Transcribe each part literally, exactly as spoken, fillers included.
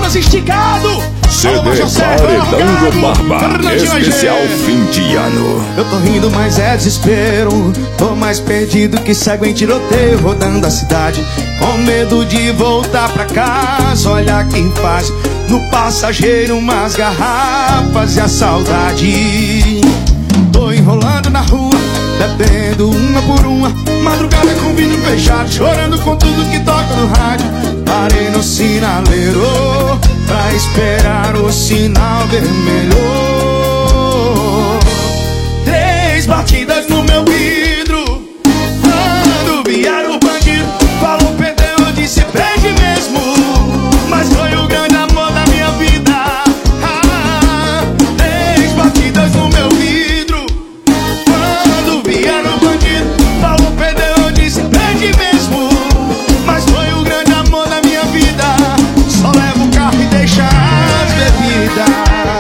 Palmas esticado. C D Paredão do Barba, especial fim de ano. Eu tô rindo, mas é desespero. Tô mais perdido que cego em tiroteio, rodando a cidade com medo de voltar pra casa. Olha que faz no passageiro umas garrafas e a saudade. Tô enrolando na rua, bebendo uma por uma, madrugada com vidro fechado, chorando com tudo que toca no rádio. Parei no sinaleiro pra esperar o sinal vermelho. Três batidas no meu vidro. Quando vieram o bandido, falou perdeu, eu disse perde mesmo. Mas foi o grande amor da minha vida. Ah, três batidas no meu vidro. Quando vieram o bandido, falou perdeu, eu disse perde mesmo. Mas foi o grande amor da minha vida. Só leva o carro e deixa as bebidas.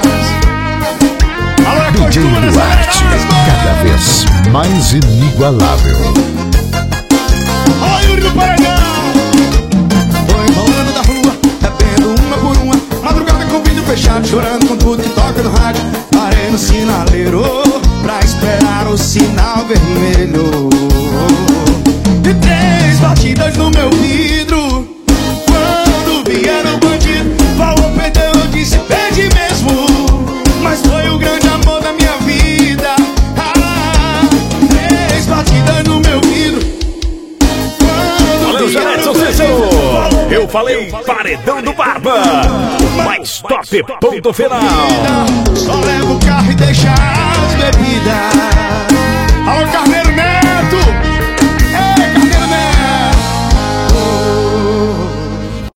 D J Duarte, cada vez mais inigualável. Olha o Yuri do Paredão. Tô enrolando da rua, bebendo uma por uma, madrugada com vidro fechado, chorando com tudo que toca no rádio. Parei no sinaleiro pra esperar o sinal vermelho. E três batidas no meu vidro. Quando vieram o bandido, falou perdeu, eu disse perde mesmo. Mas foi o grande amor da minha vida. Ah, três batidas no meu vidro. Valeu, Janetson Cícero. Eu falei Paredão do Barba. Mais top, ponto final. Só leva o carro e deixa as bebidas. Alô, Carneiro.